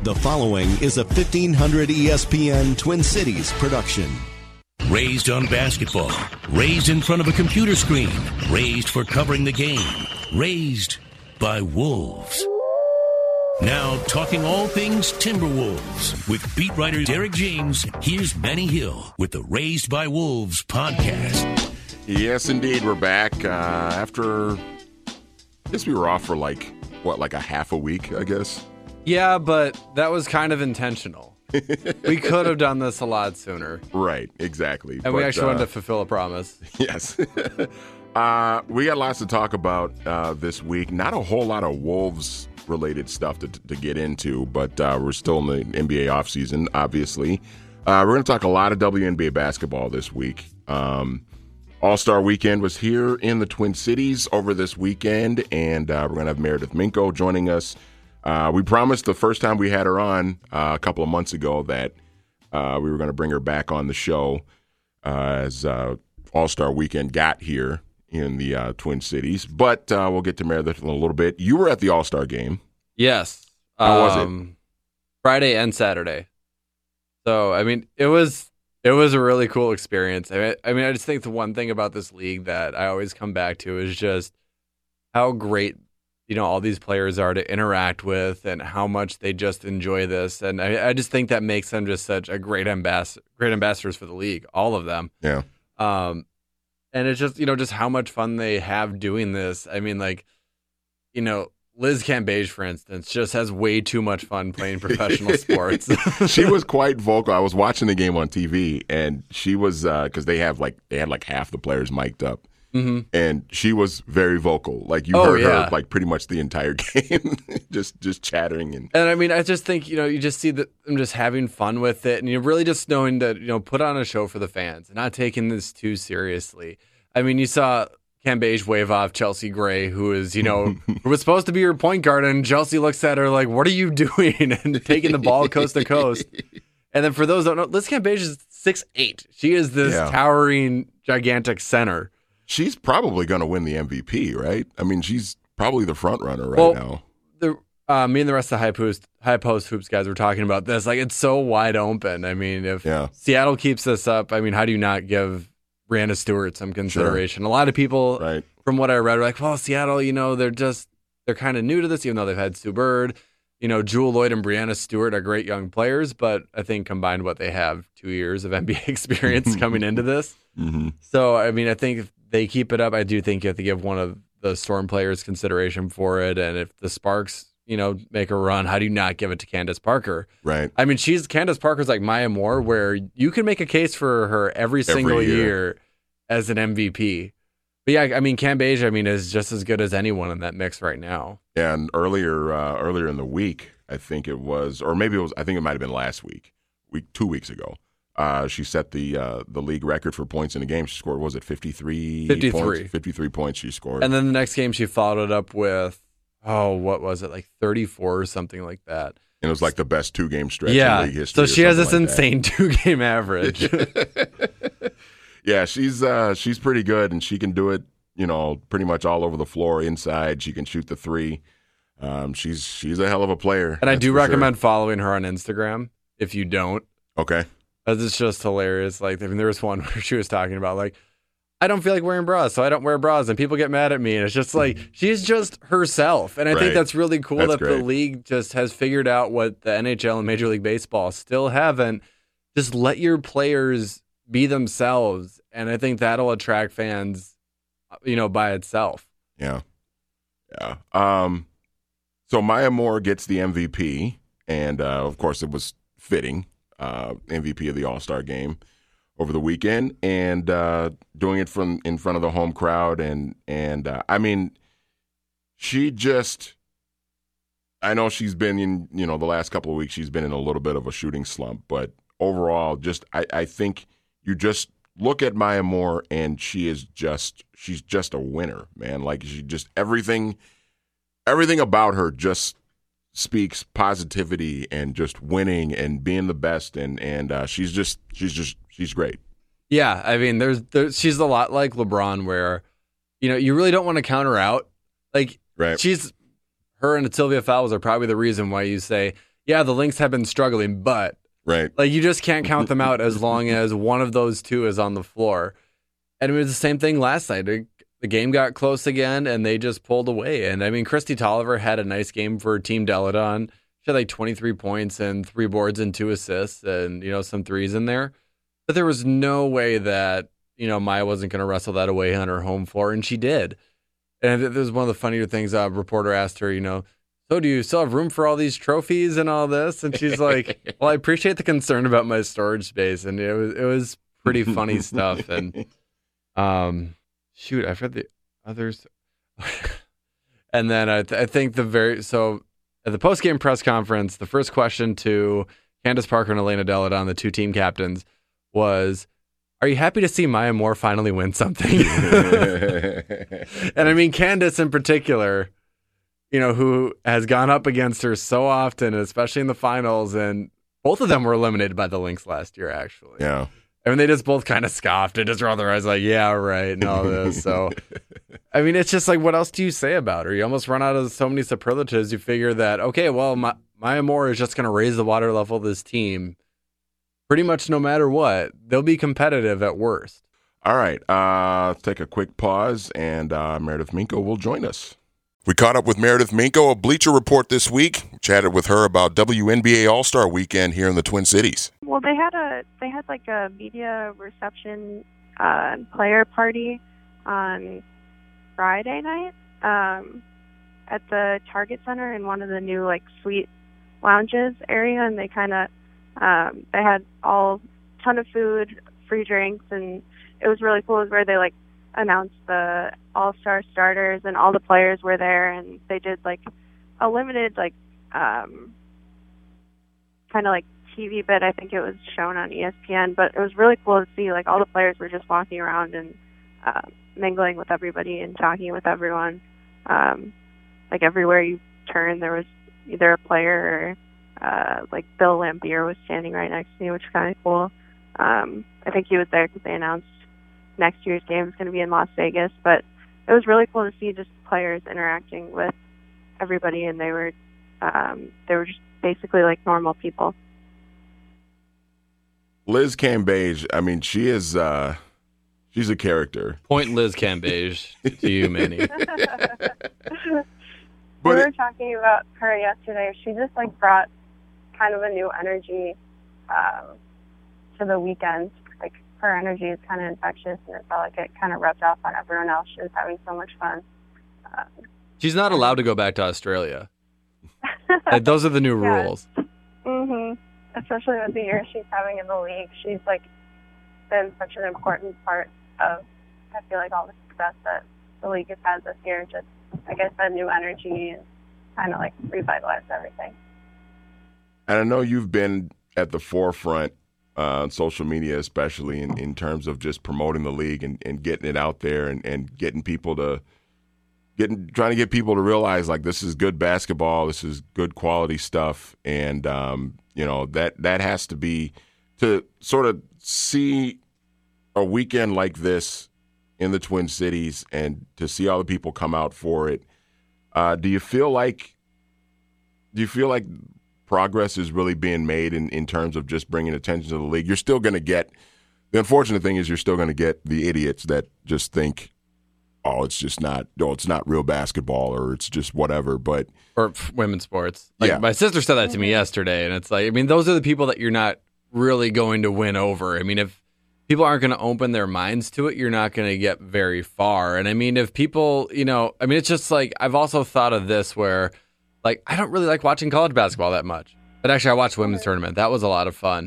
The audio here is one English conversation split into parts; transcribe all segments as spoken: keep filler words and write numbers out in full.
The following is a fifteen hundred E S P N Twin Cities production. Raised on basketball, raised in front of a computer screen, raised for covering the game, raised by wolves. Now talking all things Timberwolves with beat writer Derek James, here's Benny Hill with the Raised by Wolves podcast. Yes, indeed, we're back uh, after, I guess we were off for like, what, like a half a week, I guess? Yeah, but that was kind of intentional. We could have done this a lot sooner. Right, exactly. And but, we actually uh, wanted to fulfill a promise. Yes. uh, we got lots to talk about uh, this week. Not a whole lot of Wolves-related stuff to, to get into, but uh, we're still in the N B A offseason, obviously. Uh, we're going to talk a lot of W N B A basketball this week. Um, All-Star Weekend was here in the Twin Cities over this weekend, and uh, we're going to have Meredith Minko joining us. Uh, we promised the first time we had her on uh, a couple of months ago that uh, we were going to bring her back on the show uh, as uh, All-Star Weekend got here in the uh, Twin Cities. But uh, we'll get to Meredith in a little bit. You were at the All-Star game. Yes. How was um, it? Friday and Saturday. So, I mean, it was it was a really cool experience. I mean, I mean, I just think the one thing about this league that I always come back to is just how great, you know, all these players are to interact with and how much they just enjoy this. And I, I just think that makes them just such a great ambassador, great ambassadors for the league, all of them. Yeah. Um, and it's just, you know, just how much fun they have doing this. I mean, like, you know, Liz Cambage, for instance, just has way too much fun playing professional sports. She was quite vocal. I was watching the game on T V, and she was, because uh, they have like, they had like half the players mic'd up. Mm-hmm. And she was very vocal. Like you oh, heard yeah. her like pretty much the entire game, just just chattering and. And I mean, I just think, you know, you just see that them just having fun with it, and you're really just knowing that, you know, put on a show for the fans and not taking this too seriously. I mean, you saw Cambage wave off Chelsea Gray, who is, you know, who was supposed to be her point guard, and Chelsea looks at her like, "What are you doing?" and taking the ball coast to coast. And then for those who don't know, Liz Cambage is six eight. She is this yeah. towering, gigantic center. She's probably going to win the M V P, right? I mean, she's probably the front runner right well, now. The uh, me and the rest of the high post high post hoops guys were talking about this. Like, it's so wide open. I mean, if yeah. Seattle keeps this up, I mean, how do you not give Brianna Stewart some consideration? Sure. A lot of people, right. from what I read, were like, "Well, Seattle, you know, they're just they're kind of new to this, even though they've had Sue Bird, you know, Jewel Lloyd and Brianna Stewart are great young players, but I think combined what they have, two years of N B A experience coming into this. Mm-hmm. So, I mean, I think if they keep it up, I do think you have to give one of the Storm players consideration for it. And if the Sparks, you know, make a run, how do you not give it to Candace Parker? Right. I mean, she's Candace Parker's like Maya Moore, where you can make a case for her every single every year. year as an M V P. But yeah, I mean, Cambage, I mean, is just as good as anyone in that mix right now. And earlier, uh, earlier in the week, I think it was, or maybe it was, I think it might have been last week, week two weeks ago. Uh, she set the uh, the league record for points in a game. She scored, was it fifty-three? fifty-three. Points? fifty-three points she scored. And then the next game she followed it up with, oh, what was it, like thirty-four or something like that. And it was like the best two-game stretch yeah. in league history. So she has this like insane two-game average. Yeah, she's uh, she's pretty good, and she can do it, you know, pretty much all over the floor, inside. She can shoot the three. Um, she's she's a hell of a player. And I do recommend sure. following her on Instagram if you don't. Okay. Because it's just hilarious. Like, I mean, there was one where she was talking about, like, I don't feel like wearing bras, so I don't wear bras, and people get mad at me. And it's just like, she's just herself. And I right. think that's really cool that's that great. the league just has figured out what the N H L and Major League Baseball still haven't. Just let your players be themselves. And I think that'll attract fans, you know, by itself. Yeah. Yeah. Um, so Maya Moore gets the M V P, and uh, of course it was fitting. Uh, M V P of the All-Star game over the weekend, and uh, doing it from in front of the home crowd. And, and uh, I mean, she just, I know she's been in, you know, the last couple of weeks, she's been in a little bit of a shooting slump, but overall, just, I, I think you just look at Maya Moore, and she is just, she's just a winner, man. Like, she just, everything, everything about her just speaks positivity and just winning and being the best, and and uh, she's just she's just she's great. Yeah, I mean, there's, there's she's a lot like LeBron, where, you know, you really don't want to count her out. Like, right. she's her and Sylvia Fowles are probably the reason why you say, yeah, the Lynx have been struggling, but Right. like you just can't count them out as long as one of those two is on the floor. And it was the same thing last night. It, the game got close again, and they just pulled away. And I mean, Christy Tolliver had a nice game for Team Deladon. She had like twenty-three points and three boards and two assists, and you know some threes in there. But there was no way that you know Maya wasn't going to wrestle that away on her home floor, and she did. And this was one of the funnier things. A reporter asked her, you know. So do you still have room for all these trophies and all this? And she's like, well, I appreciate the concern about my storage space. And it was it was pretty funny stuff. And um, shoot, I've read the others. And then I, th- I think the very, so at the post-game press conference, the first question to Candace Parker and Elena Deladon, the two team captains, was, are you happy to see Maya Moore finally win something? And I mean, Candace in particular, you know, who has gone up against her so often, especially in the finals, and both of them were eliminated by the Lynx last year, actually. Yeah. I mean, they just both kind of scoffed and just rolled their eyes like, yeah, right, and all this. So, I mean, it's just like, what else do you say about her? You almost run out of so many superlatives. You figure that, okay, well, Ma- Maya Moore is just going to raise the water level of this team pretty much no matter what. They'll be competitive at worst. All right. Uh, let's take a quick pause, and uh, Meredith Minko will join us. We caught up with Meredith Minko of Bleacher Report this week. We chatted with her about W N B A All-Star Weekend here in the Twin Cities. Well, they had a they had like a media reception uh, player party on Friday night um, at the Target Center in one of the new like suite lounges area, and they kind of um, they had all ton of food, free drinks, and it was really cool. It was where they like announced the all-star starters, and all the players were there, and they did like a limited like um kind of like T V bit. I think it was shown on E S P N, but it was really cool to see like all the players were just walking around and uh, mingling with everybody and talking with everyone. Um like everywhere you turn there was either a player or uh like Bill Laimbeer was standing right next to me, which is kind of cool. um I think he was there because they announced next year's game is going to be in Las Vegas, but it was really cool to see just players interacting with everybody, and they were um, they were just basically like normal people. Liz Cambage, I mean, she is uh, she's a character. Point Liz Cambage to you, Manny. we But were it- talking about her yesterday. She just like brought kind of a new energy um, to the weekend. Like her energy is kind of infectious, and it felt like it kind of rubbed off on everyone else. She was having so much fun. Um, She's not allowed to go back to Australia. Like, those are the new Yeah. rules. Mhm. Especially with the year she's having in the league, she's like been such an important part of, I feel like, all the success that the league has had this year. Just, like I said, new energy and kind of like revitalized everything. And I know you've been at the forefront uh, on social media, especially in, in terms of just promoting the league and, and getting it out there and, and getting people to getting trying to get people to realize like this is good basketball, this is good quality stuff, and um, you know that that has to be to sort of see a weekend like this in the Twin Cities and to see all the people come out for it. Uh, do you feel like do you feel like progress is really being made in, in terms of just bringing attention to the league? You're still going to get the unfortunate thing is you're still going to get the idiots that just think, oh, it's just not, oh, it's not real basketball or it's just whatever. But Or pff, women's sports. Like, Yeah. my sister said that to me yesterday, and it's like, I mean, those are the people that you're not really going to win over. I mean, if people aren't going to open their minds to it, you're not going to get very far. And I mean, if people, you know, I mean, it's just like, I've also thought of this where, like, I don't really like watching college basketball that much. But actually, I watched women's tournament. That was a lot of fun.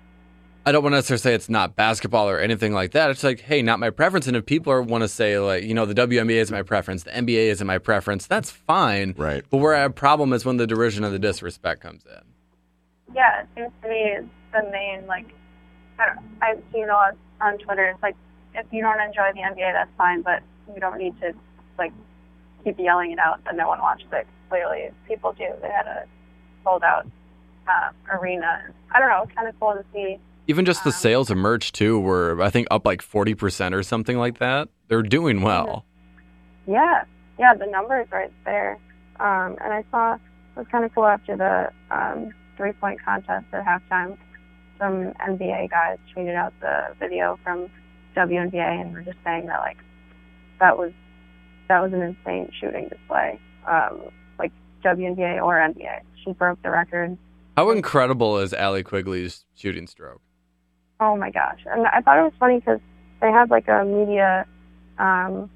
I don't want to necessarily say it's not basketball or anything like that. It's like, hey, not my preference. And if people want to say, like, you know, the W N B A is my preference, the N B A isn't my preference, that's fine. Right. But where I have a problem is when the derision and the disrespect comes in. Yeah, it seems to me the main, like, I don't, I've seen a lot on Twitter. It's like, if you don't enjoy the N B A, that's fine, but you don't need to, like, keep yelling it out that no one watched it. Clearly, people do. They had a sold-out uh, arena. I don't know. It's kind of cool to see. Even just the Um, sales of merch, too, were, I think, up like forty percent or something like that. They're doing well. Yeah, yeah, the numbers right there. Um, and I saw it was kind of cool after the um, three-point contest at halftime. Some N B A guys tweeted out the video from W N B A and were just saying that like that was that was an insane shooting display. Um, like W N B A or N B A, she broke the record. How incredible is Allie Quigley's shooting stroke? Oh my gosh! And I thought it was funny because they had like a media um,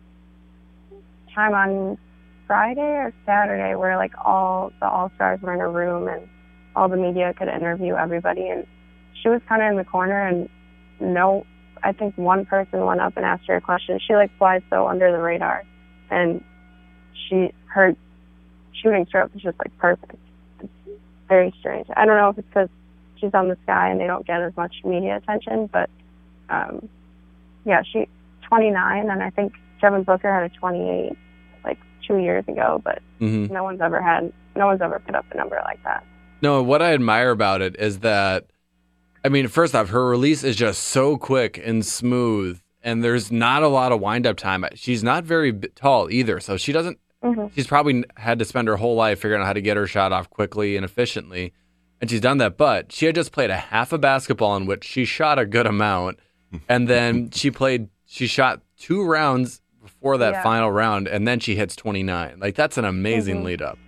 time on Friday or Saturday where like all the All-Stars were in a room and all the media could interview everybody, and she was kind of in the corner, and no, I think one person went up and asked her a question. She like flies so under the radar, and she her shooting stroke is just like perfect. It's very strange. I don't know if it's because she's on the sky and they don't get as much media attention, but um, yeah, she twenty-nine, and I think Devin Booker had a twenty-eight like two years ago, but Mm-hmm. no one's ever had no one's ever put up a number like that. No, what I admire about it is that, I mean, first off, her release is just so quick and smooth, and there's not a lot of wind-up time. She's not very b- tall either, so she doesn't, Mm-hmm. she's probably had to spend her whole life figuring out how to get her shot off quickly and efficiently, and she's done that, but she had just played a half a basketball in which she shot a good amount, and then she played, she shot two rounds before that Yeah. final round, and then she hits twenty-nine. Like, that's an amazing Mhm. lead-up.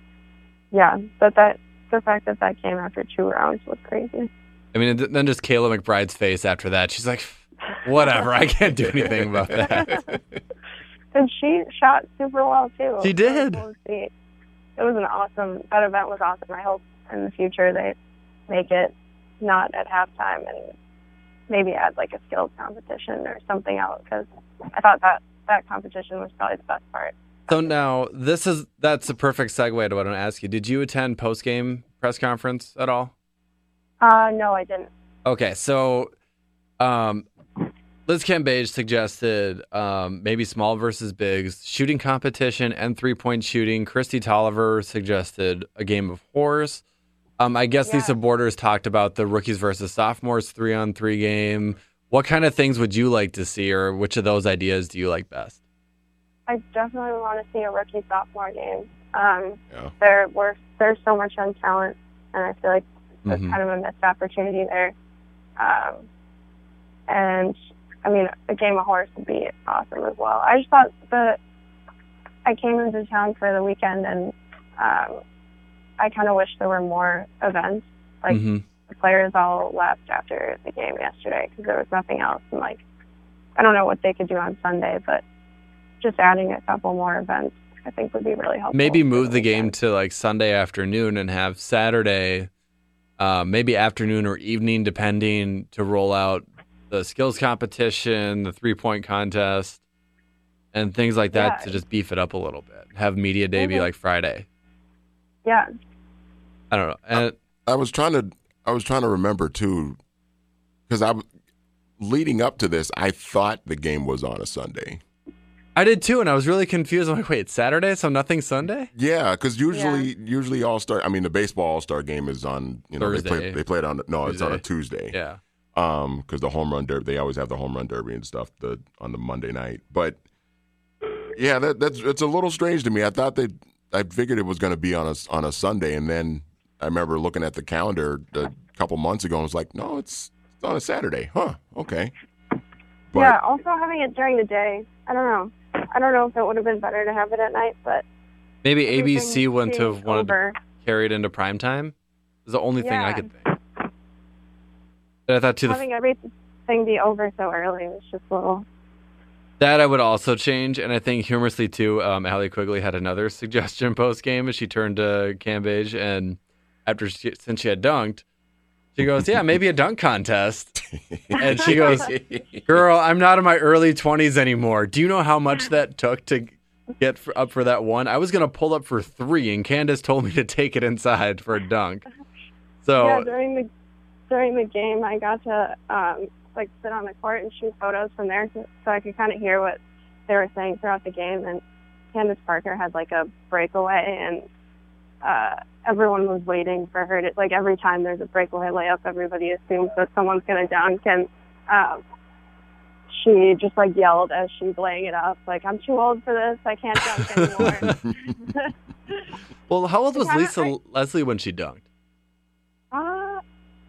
Yeah, but that the fact that that came after two rounds was crazy. I mean, and then just Kayla McBride's face after that. She's like, whatever, I can't do anything about that. And she shot super well too. She did. It was cool to see. It was an awesome. That event was awesome. I hope in the future they make it not at halftime and maybe add like a skills competition or something else, because I thought that that competition was probably the best part. So now, this is that's a perfect segue to what I want to ask you. Did you attend post-game press conference at all? Uh, no, I didn't. Okay, so um, Liz Cambage suggested um, maybe small versus bigs, shooting competition and three-point shooting. Christy Tolliver suggested a game of horse. Um, I guess Yeah. Lisa Borders talked about the rookies versus sophomores three-on-three game. What kind of things would you like to see, or which of those ideas do you like best? I definitely want to see a rookie sophomore game. Um, Yeah. there were there's so much young talent, and I feel like there's Mhm. kind of a missed opportunity there. Um, and I mean, a game of horse would be awesome as well. I just thought that I came into town for the weekend, and um, I kind of wish there were more events. Like Mhm. the players all left after the game yesterday because there was nothing else. And like, I don't know what they could do on Sunday, but just adding a couple more events, I think, would be really helpful. Maybe for move the game weekend. to like Sunday afternoon and have Saturday, uh, maybe afternoon or evening, depending, to roll out the skills competition, the three-point contest, and things like that Yeah. to just beef it up a little bit. Have media day be Mhm. like Friday. Yeah. I don't know. And I was trying to I was trying to remember too, because I w- leading up to this, I thought the game was on a Sunday. I did too, and I was really confused. I'm like, wait, Saturday, so nothing Sunday? Yeah, because usually usually All Star. I mean, the baseball All Star game is on. You know, they Thursday. play they play it on. No, it's on a Tuesday. Yeah. Um, because the home run derby, they always have the home run derby and stuff the on the Monday night. But yeah, that that's it's a little strange to me. I thought they, I figured it was going to be on a on a Sunday, and then I remember looking at the calendar a couple months ago and was like, no, it's, it's on a Saturday, huh? Okay. But, yeah. Also having it during the day, I don't know. I don't know if it would have been better to have it at night, but Maybe A B C everything wouldn't being have wanted over. to carry it into prime time. Is the only thing I Yeah. could think. But I thought to the having everything be over so early was just a little. That I would also change, and I think humorously too, um, Allie Quigley had another suggestion post game as she turned to Cambage, and after she, since she had dunked, she goes, "Yeah, maybe a dunk contest." And she goes, "Girl, I'm not in my early twenties anymore. Do you know how much that took to get for, up for that one? I was gonna pull up for three, and Candace told me to take it inside for a dunk." So Yeah, during the during the game, I got to um, like sit on the court and shoot photos from there, so, so I could kind of hear what they were saying throughout the game. And Candace Parker had like a breakaway, and uh, everyone was waiting for her to, like, every time there's a breakaway layup, everybody assumes that someone's gonna dunk, and um, she just like yelled as she's laying it up, like, "I'm too old for this. I can't dunk anymore." well, how old was Kinda- Lisa I- Leslie when she dunked?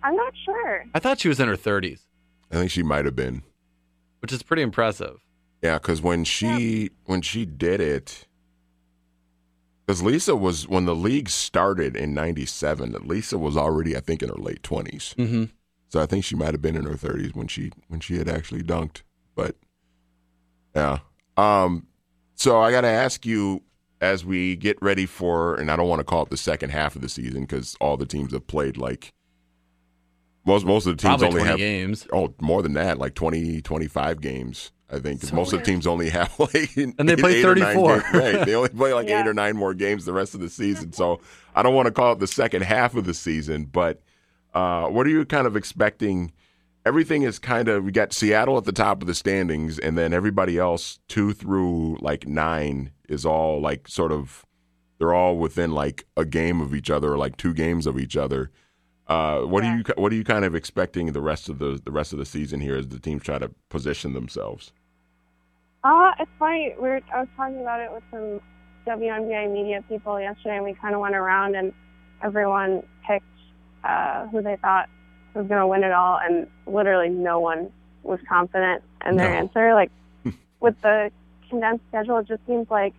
I'm not sure. I thought she was in her thirties, I think she might have been. which is pretty impressive. Yeah, because when she Yeah. when she did it, because Lisa was when the league started in ninety-seven. Lisa was already, I think, in her late twenties. Mm-hmm. So I think she might have been in her thirties when she when she had actually dunked. But yeah, um, so I got to ask you as we get ready for, and I don't want to call it the second half of the season because all the teams have played like most most of the teams Probably only twenty have games. oh more than that, like twenty, twenty-five games. I think 'cause So most of the teams only have like And they eight- play eight or nine thirty-four. games. Right, they only play like Yeah. eight or nine more games the rest of the season. So I don't want to call it the second half of the season, but uh, what are you kind of expecting? Everything is kind of, we got Seattle at the top of the standings, and then everybody else two through like nine is all like sort of, they're all within like a game of each other or like two games of each other. Uh, what Yeah. are you what are you kind of expecting the rest of the the rest of the season here as the teams try to position themselves? Uh, it's funny. We were, I was talking about it with some W N B A media people yesterday, and we kind of went around and everyone picked uh, who they thought was going to win it all, and literally no one was confident in their No. answer. Like, with the condensed schedule, it just seems like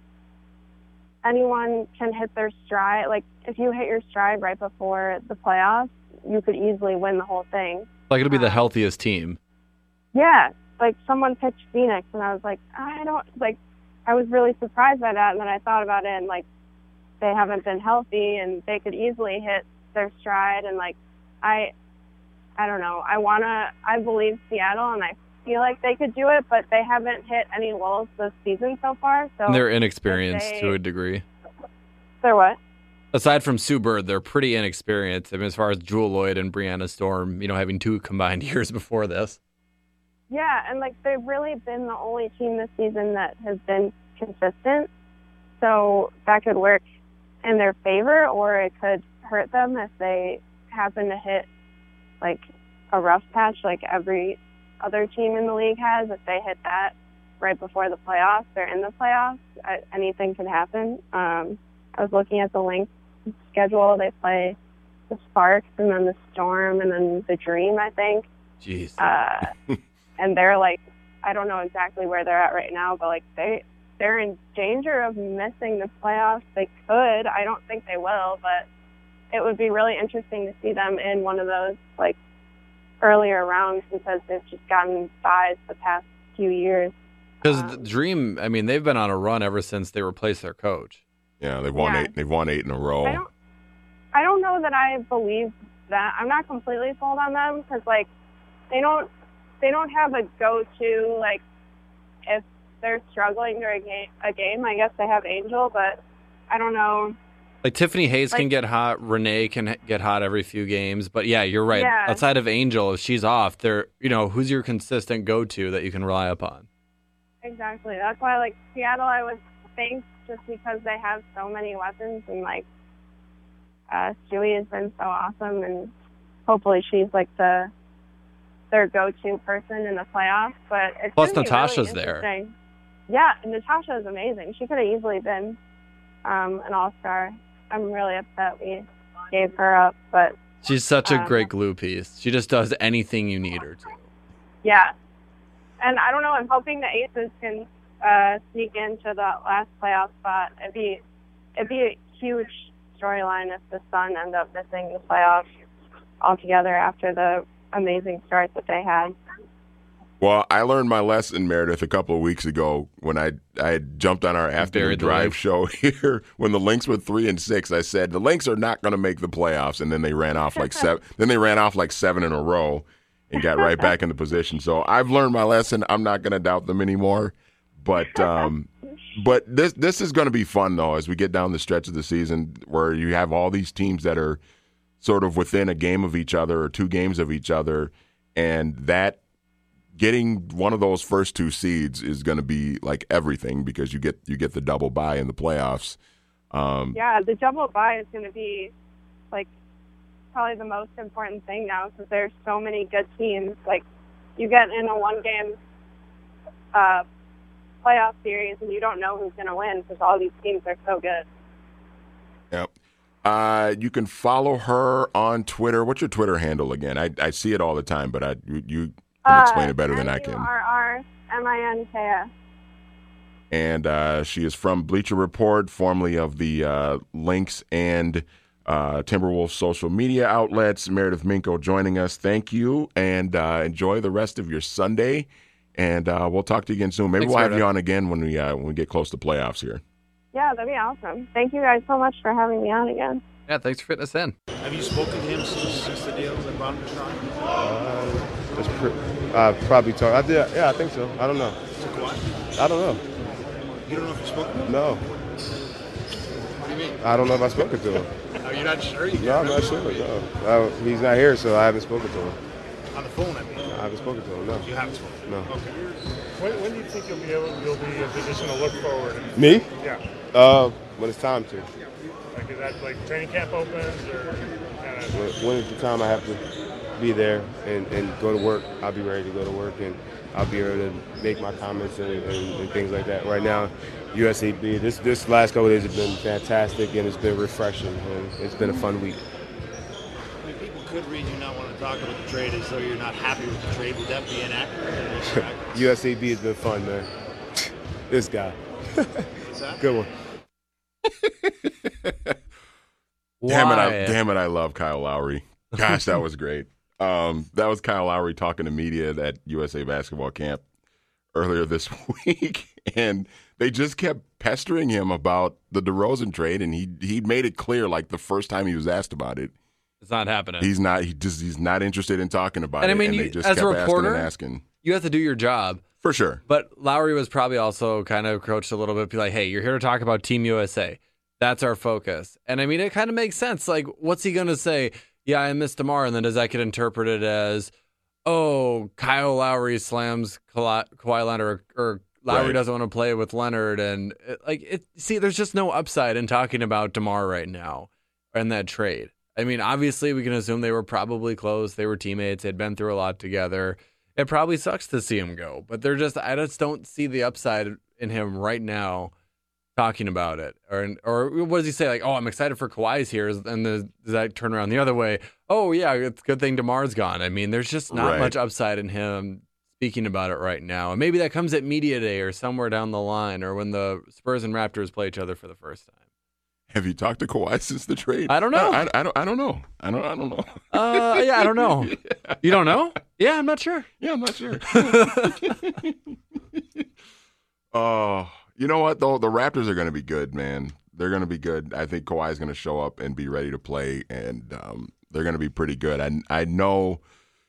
anyone can hit their stride. Like, if you hit your stride right before the playoffs, you could easily win the whole thing. Like it'll be the Uh, healthiest team. Yeah, like someone pitched Phoenix, and I was like, I don't like. I was really surprised by that, and then I thought about it, and like, they haven't been healthy, and they could easily hit their stride, and like, I, I don't know. I wanna. I believe Seattle, and I feel like they could do it, but they haven't hit any lulls this season so far. So And they're inexperienced they- to a degree. they're what? Aside from Sue Bird, they're pretty inexperienced. I mean, as far as Jewel Lloyd and Brianna Storm, you know, having two combined years before this. Yeah, and like they've really been the only team this season that has been consistent. So that could work in their favor, or it could hurt them if they happen to hit like a rough patch like every other team in the league has. If they hit that right before the playoffs or in the playoffs, I, anything can happen. Um, I was looking at the Lynx schedule. They play the Sparks and then the Storm and then the Dream, I think. Jeez. Uh, and they're like, I don't know exactly where they're at right now, but like they they're in danger of missing the playoffs. They could. I don't think they will, but it would be really interesting to see them in one of those like earlier rounds because they've just gotten buys the past few years. Because um, the Dream, I mean, they've been on a run ever since they replaced their coach. Yeah, they've won Yeah. eight. They've won eight in a row. I don't I don't know that I believe that. I'm not completely sold on them because like they don't they don't have a go-to like if they're struggling during a game, a game. I guess they have Angel, but I don't know. Like Tiffany Hayes can Like- get hot, Renee can h- get hot every few games, but yeah, you're right. Yeah. Outside of Angel, if she's off, they're you know who's your consistent go-to that you can rely upon? Exactly. That's why like Seattle, I would think just because they have so many weapons and like uh, Stewie has been so awesome, and hopefully she's like the their go-to person in the playoffs. But it's Plus gonna be Natasha's really there. interesting. Yeah, and Natasha is amazing. She could have easily been um, an all-star. I'm really upset we gave her up, but She's such a Um, great glue piece. She just does anything you need her to. yeah. And I don't know. I'm hoping the Aces can uh, sneak into the last playoff spot. It'd be it'd be a huge storyline if the Sun end up missing the playoffs altogether after the amazing start that they had. Well, I learned my lesson, Meredith, a couple of weeks ago when I I had jumped on our afternoon buried the drive Lynx. show here. When the Lynx were three and six, I said the Lynx are not going to make the playoffs, and then they ran off like seven. Then they ran off like seven in a row, and got right back in the position. So I've learned my lesson. I'm not going to doubt them anymore. But um, but this this is going to be fun though as we get down the stretch of the season where you have all these teams that are sort of within a game of each other or two games of each other, and that. Getting one of those first two seeds is going to be like everything because you get you get the double bye in the playoffs. Um, Yeah, the double bye is going to be like probably the most important thing now because there's so many good teams. Like you get in a one-game uh, playoff series and you don't know who's going to win because all these teams are so good. yeah. Uh, you can follow her on Twitter. What's your Twitter handle again? I, I see it all the time, but I you, you can explain it better than I can. M U R R M I N K S. And uh, she is from Bleacher Report, formerly of the uh, Lynx and uh, Timberwolves social media outlets. Meredith Minko joining us. Thank you, and uh, enjoy the rest of your Sunday. And uh, we'll talk to you again soon. Maybe Thanks, we'll have Meredith. you on again when we uh, when we get close to playoffs here. Yeah, that'd be awesome. Thank you guys so much for having me on again. Yeah, thanks for fitting us in. Have you spoken to him since, since the deal that brought him to Toronto? Uh, that's pre- uh, probably talk. I did. Yeah, I think so. I don't know. To Kawhi? I don't know. You don't know if you spoke to him? No. What do you mean? I don't know if I've spoken to him. Oh, you're not sure? You No, I'm not sure. No. Uh, he's not here, so I haven't spoken to him. On the phone, I mean. I hahaven't spoken to him. No. You haven't spoken to him? No. Okay. When, when do you think you'll be able, you'll be in a position to look forward? Me? Yeah. Uh, when it's time to. Like, is that like training camp opens or kind of? When, when is the time I have to be there and, and go to work? I'll be ready to go to work and I'll be able to make my comments and, and, and things like that. Right now, U S A B, this this last couple of days have been fantastic and it's been refreshing and it's been a fun week. I mean, people could read you not want to talk about the trade as though you're not happy with the trade. Would that be inaccurate? U S A B has been fun, man. This guy. What's that? Good one. Damn it! I, Why? damn it! I love Kyle Lowry. Gosh, that was great. Um, that was Kyle Lowry talking to media at U S A Basketball Camp earlier this week, and they just kept pestering him about the DeRozan trade, and he he made it clear, like the first time he was asked about it, It's not happening. he's not he just he's not interested in talking about And it. I mean, and you- they just as a kept reporter- asking and asking You have to do your job. for sure. But Lowry was probably also kind of coached a little bit, be like, hey, you're here to talk about Team U S A. That's our focus. And I mean, it kind of makes sense. Like, what's he going to say? Yeah, I missed tomorrow. And then does that get interpreted as, oh, Kyle Lowry slams Kawhi Kawhi Leonard, or, or Lowry Right. doesn't want to play with Leonard? And it, like, it, see, there's just no upside in talking about DeMar right now and that trade. I mean, obviously, we can assume they were probably close. They were teammates. They'd been through a lot together. It probably sucks to see him go, but they're just, I just don't see the upside in him right now talking about it. Or, or what does he say? Like, oh, I'm excited for Kawhi's here. And the, does that turn around the other way? Oh, yeah, it's a good thing DeMar's gone. I mean, there's just not Right. much upside in him speaking about it right now. And maybe that comes at media day or somewhere down the line, or when the Spurs and Raptors play each other for the first time. Have you talked to Kawhi since the trade? I don't know. I, I, I don't. I don't know. I don't. I don't know. Uh, yeah, I don't know. yeah. You don't know? Yeah, I'm not sure. Yeah, I'm not sure. Oh, you know what though? The Raptors are going to be good, man. They're going to be good. I think Kawhi is going to show up and be ready to play, and um, they're going to be pretty good. I I know.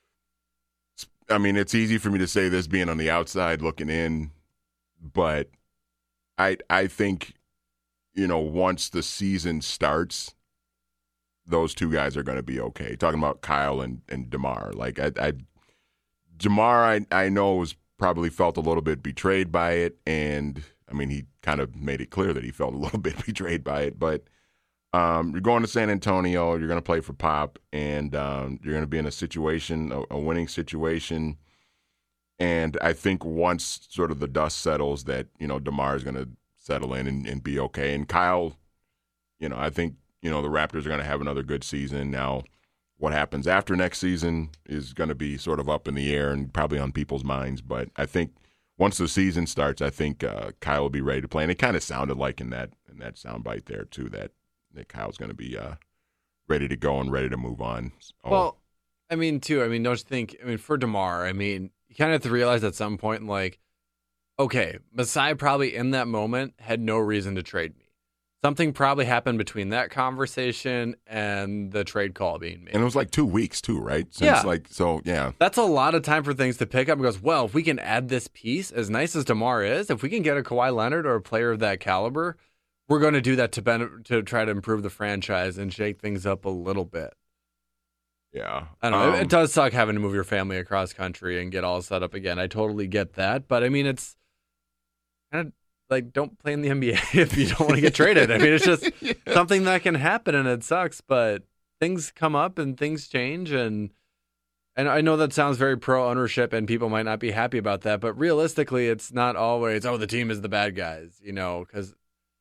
I mean, it's easy for me to say this being on the outside looking in, but I I think, you know, once the season starts, those two guys are going to be okay. Talking about Kyle and, and DeMar. Like, I, I DeMar, I, I know, was probably felt a little bit betrayed by it. And, I mean, he kind of made it clear that he felt a little bit betrayed by it. But um, you're going to San Antonio. You're going to play for Pop. And um, you're going to be in a situation, a, a winning situation. And I think once sort of the dust settles that, you know, DeMar is going to settle in and, and be okay. And Kyle, you know, I think, you know, the Raptors are going to have another good season. Now, what happens after next season is going to be sort of up in the air and probably on people's minds. But I think once the season starts, I think uh, Kyle will be ready to play. And it kind of sounded like in that in that soundbite there, too, that, that Kyle's going to be uh, ready to go and ready to move on. Oh, Well, I mean, too, I mean, don't you think, I mean, for DeMar, I mean, you kind of have to realize at some point, like, okay, Masai probably in that moment had no reason to trade me. Something probably happened between that conversation and the trade call being made. and it was like two weeks, too, right? Since, Yeah. Like, so, yeah. That's a lot of time for things to pick up. It goes, well, if we can add this piece, as nice as DeMar is, if we can get a Kawhi Leonard or a player of that caliber, we're going to do that to ben- to try to improve the franchise and shake things up a little bit. Yeah. I don't know. Um, It does suck having to move your family across country and get all set up again. I totally get that. But, I mean, it's kind of like, don't play in the N B A if you don't want to get traded. I mean, it's just yeah. something that can happen, and it sucks. But things come up and things change. And and I know that sounds very pro-ownership, and people might not be happy about that. But realistically, it's not always, oh, the team is the bad guys, you know, because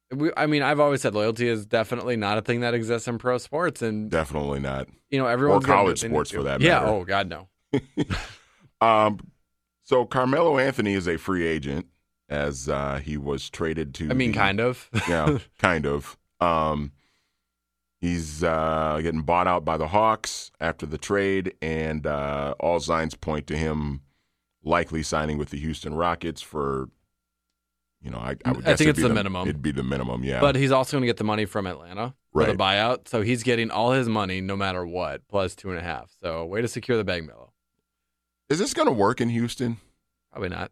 We, I mean, I've always said loyalty is definitely not a thing that exists in pro sports, and Definitely not. you know, everyone's Or got college what they sports need for to. that Yeah. matter. Oh God, no. Um, so Carmelo Anthony is a free agent, as uh, he was traded to. I mean, the- kind of. Yeah, kind of. Um, he's uh, getting bought out by the Hawks after the trade, and uh, all signs point to him likely signing with the Houston Rockets for. You know, I, I would I guess think it'd it's be the minimum. It'd be the minimum, yeah. But he's also going to get the money from Atlanta for the Right. buyout, so he's getting all his money no matter what, plus two and a half. So way to secure the bag, Melo. Is this going to work in Houston? Probably not.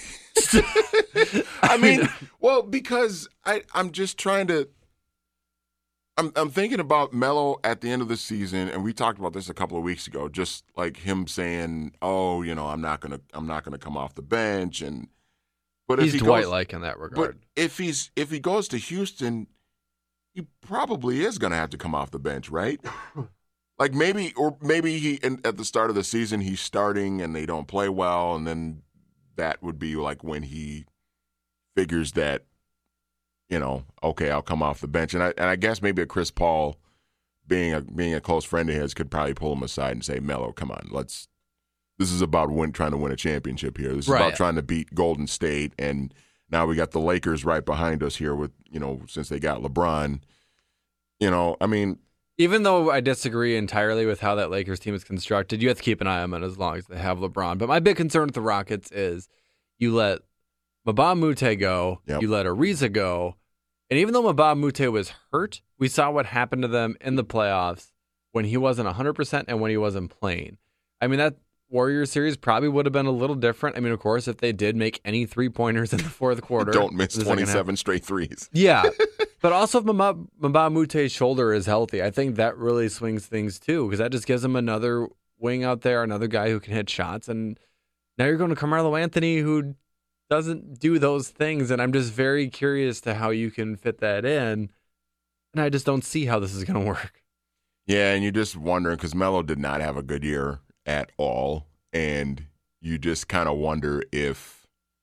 I mean, well, because I, I'm just trying to. I'm, I'm thinking about Melo at the end of the season, and we talked about this a couple of weeks ago. Just like him saying, "Oh, you know, I'm not gonna, I'm not gonna come off the bench," and but he's if he Dwight-like goes, in that but regard. if he's if he goes to Houston, he probably is gonna have to come off the bench, right? Like maybe, or maybe he in, at the start of the season he's starting and they don't play well, and then that would be like when he figures that, you know, okay, I'll come off the bench, and I and I guess maybe a Chris Paul, being a being a close friend of his, could probably pull him aside and say, Melo, come on, let's. This is about win, trying to win a championship here. This is Right. about trying to beat Golden State, and now we got the Lakers right behind us here with, you know, since they got LeBron. You know, I mean. Even though I disagree entirely with how that Lakers team is constructed, you have to keep an eye on them as long as they have LeBron. But my big concern with the Rockets is you let Mbah Moute go, Yep. you let Ariza go, and even though Mbah Moute was hurt, we saw what happened to them in the playoffs when he wasn't one hundred percent and when he wasn't playing. I mean, that Warriors series probably would have been a little different. I mean, of course, if they did make any three-pointers in the fourth quarter. Don't miss the second half. twenty-seven straight threes. Yeah. But also if Mbah Mbah Moute's shoulder is healthy, I think that really swings things too, because that just gives him another wing out there, another guy who can hit shots. And now you're going to Carmelo Anthony, who doesn't do those things. And I'm just very curious to how you can fit that in. And I just don't see how this is going to work. Yeah, and you're just wondering, because Melo did not have a good year at all, and you just kind of wonder if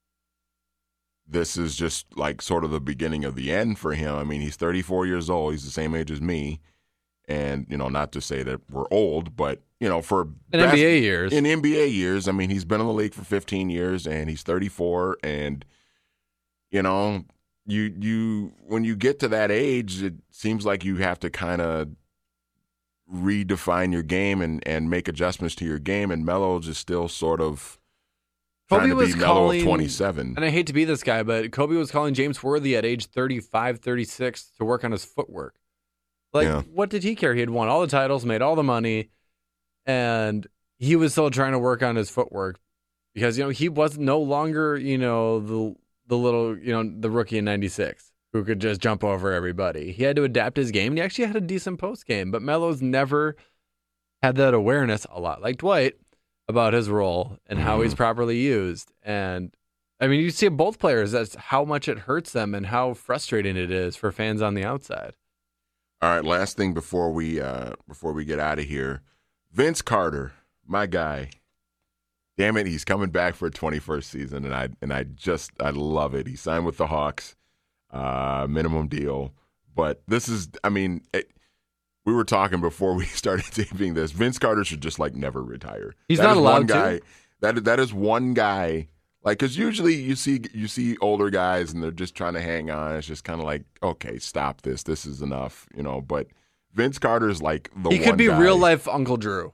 this is just like sort of the beginning of the end for him. I mean, he's thirty-four years old. He's the same age as me. And, you know, not to say that we're old, but, you know, for In N B A years. In N B A years, I mean, he's been in the league for fifteen years, and he's thirty-four. And, you know, you you when you get to that age, it seems like you have to kind of redefine your game and, and make adjustments to your game. And Melo just still sort of Kobe trying to was be Melo calling, of twenty-seven. And I hate to be this guy, but Kobe was calling James Worthy at age thirty-five, thirty-six to work on his footwork. Like, Yeah. what did he care? He had won all the titles, made all the money, and he was still trying to work on his footwork because, you know, he was no longer, you know, the the little, you know, the rookie in ninety-six who could just jump over everybody. He had to adapt his game, and he actually had a decent post game, but Melo's never had that awareness, a lot like Dwight, about his role and how he's properly used. And I mean, you see both players, that's how much it hurts them and how frustrating it is for fans on the outside. All right, last thing before we uh, before we get out of here, Vince Carter, my guy. Damn it, he's coming back for a twenty-first season, and I and I just I love it. He signed with the Hawks, uh, minimum deal. But this is, I mean, it, we were talking before we started taping this. Vince Carter should just like never retire. He's That not is allowed one to. guy, That that is one guy. Like, because usually you see you see older guys and they're just trying to hang on. It's just kind of like, okay, stop this. This is enough, you know. But Vince Carter is like the He one could be guy. real life Uncle Drew.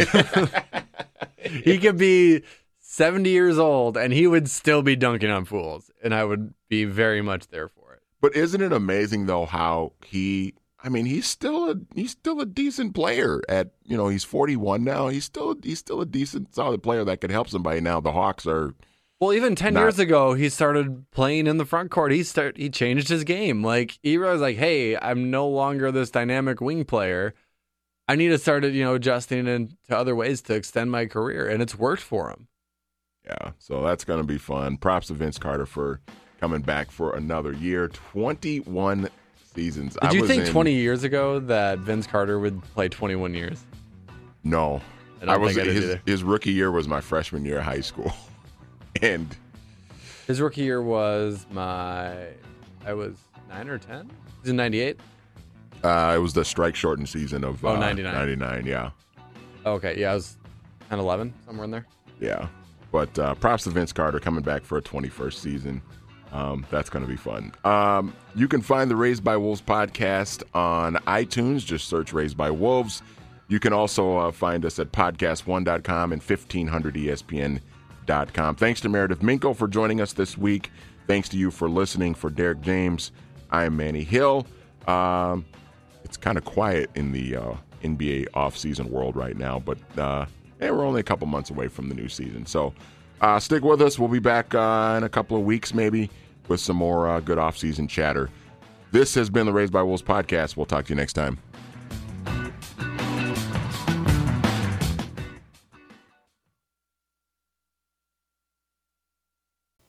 He could be seventy years old and he would still be dunking on fools, and I would be very much there for it. But isn't it amazing though how he? I mean, he's still a he's still a decent player. At you know, he's forty-one now. He's still he's still a decent, solid player that could help somebody. Now the Hawks are. Well, even ten Not- years ago, he started playing in the front court. He start he changed his game. Like, he realized, like, hey, I'm no longer this dynamic wing player. I need to start, you know, adjusting into other ways to extend my career, and it's worked for him. Yeah, so that's going to be fun. Props to Vince Carter for coming back for another year. twenty-one seasons. Did I you was think in- twenty years ago that Vince Carter would play twenty-one years? No. I don't was think I did his, either. his rookie year was my freshman year of high school. And His rookie year was my, I was nine or ten? Is it ninety-eight? Uh, it was the strike-shortened season of Oh, uh, ninety-nine. ninety-nine, yeah. Okay, yeah, it was ten, eleven, somewhere in there. Yeah. But uh, props to Vince Carter coming back for a twenty-first season. Um, that's going to be fun. Um, you can find the Raised by Wolves podcast on iTunes. Just search Raised by Wolves. You can also uh, find us at podcast one dot com and fifteen hundred E S P N dot com. Thanks to Meredith Minko for joining us this week. Thanks to you for listening. For Derek James, I am Manny Hill. Um, it's kind of quiet in the uh, N B A offseason world right now, but uh, hey, we're only a couple months away from the new season. So uh, stick with us. We'll be back uh, in a couple of weeks maybe with some more uh, good offseason chatter. This has been the Raised by Wolves podcast. We'll talk to you next time.